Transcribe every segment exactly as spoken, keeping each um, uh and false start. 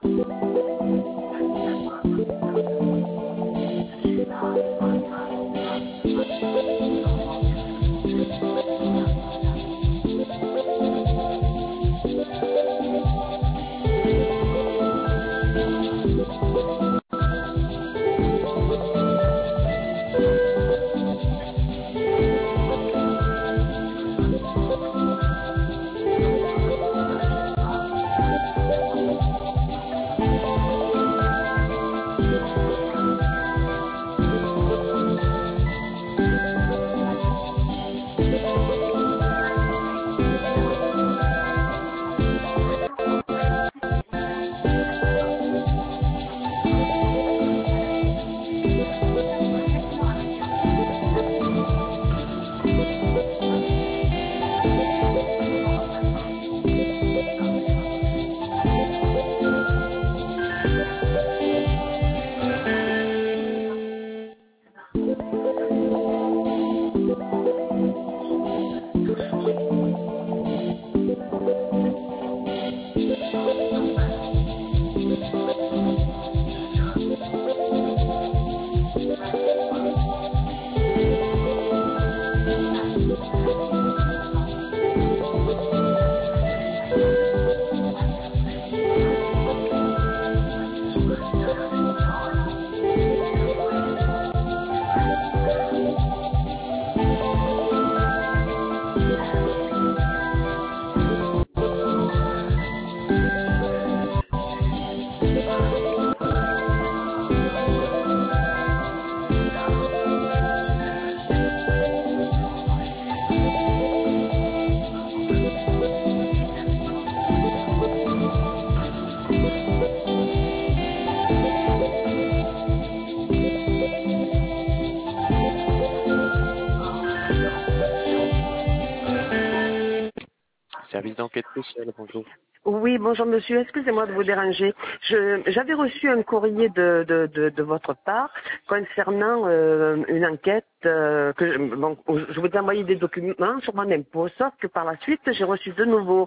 Service d'enquête sociale, bonjour. Oui, bonjour monsieur, excusez-moi de vous déranger. Je- J'avais reçu un courrier de, de, de, de votre part concernant euh, une enquête euh, que je, bon, je vous ai envoyé des documents sur mon impôt, sauf que par la suite j'ai reçu de nouveau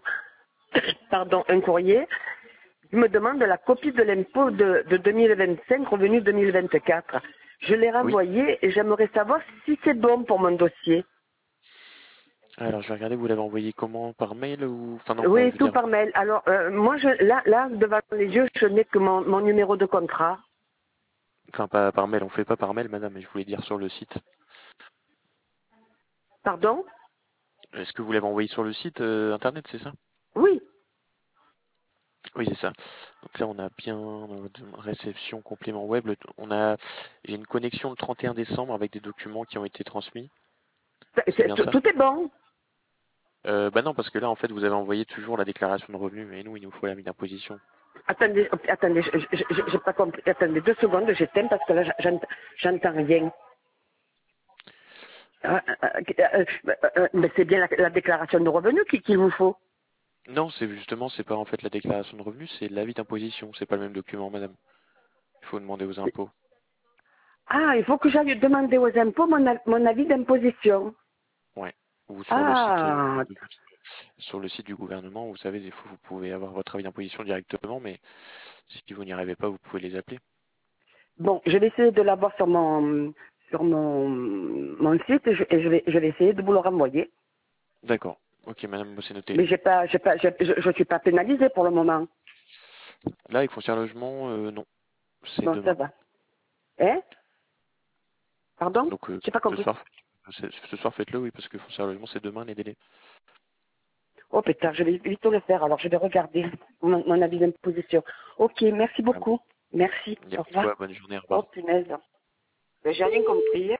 pardon, un courrier qui me demande la copie de l'impôt de, de deux mille vingt-cinq, revenu deux mille vingt-quatre. Je l'ai Oui. renvoyé et j'aimerais savoir si c'est bon pour mon dossier. Alors, je vais regarder, vous l'avez envoyé comment? Par mail ou... Enfin, non, euh, Oui, je veux tout dire... par mail. Alors, euh, moi, je, là, là, devant les yeux, je n'ai que mon, mon numéro de contrat. Enfin, pas par mail, on fait pas par mail, madame, mais je voulais dire sur le site. Pardon? Est-ce que vous l'avez envoyé sur le site euh, internet, c'est ça? Oui. Oui, c'est ça. Donc là, on a bien euh, réception complément web. Le- On a, j'ai une connexion le trente et un décembre avec des documents qui ont été transmis. C'est- C'est c'est- bien Tout, ça? tout est bon. Euh, bah non, parce que là, en fait, vous avez envoyé toujours la déclaration de revenus, mais nous, il nous faut la mise d'imposition. Attendez, attendez, je- je- je- j'ai pas compris. Attendez deux secondes, j'éteins parce que là, j'ent- j'entends rien. Euh, euh, euh, euh, euh, mais c'est bien la, la déclaration de revenus qu'il qu'il vous faut. Non, c'est justement, c'est pas en fait la déclaration de revenus, c'est l'avis d'imposition. C'est pas le même document, madame. Il faut demander aux impôts. Ah, il faut que j'aille demander aux impôts mon, a- mon avis d'imposition. Ouais. Ou sur le site, euh, Ah, de- sur le site du gouvernement, vous savez, des fois, vous pouvez avoir votre avis d'imposition directement, mais si vous n'y arrivez pas, vous pouvez les appeler. bon, je vais essayer de l'avoir sur mon sur mon, mon site et, je, et je vais, je vais essayer de vous le renvoyer. D'accord. Ok, madame, c'est noté. Mais j'ai pas, j'ai pas, j'ai- je, je suis pas pénalisée pour le moment. Là, avec foncière logement, euh, non. C'est Bon, ça demain. va. Hein? Pardon? Donc, euh, J'ai pas ce compris. soir, c'est- ce soir, faites-le, oui, parce que foncière logement, c'est demain, les délais. Oh putain, je vais vite le faire. Alors je vais regarder mon, mon avis d'imposition. Ok, merci Voilà. beaucoup. Merci. Il n'y a Au pas de revoir. quoi, bonne journée, au Oh revoir. punaise. Ben, j'ai rien compris.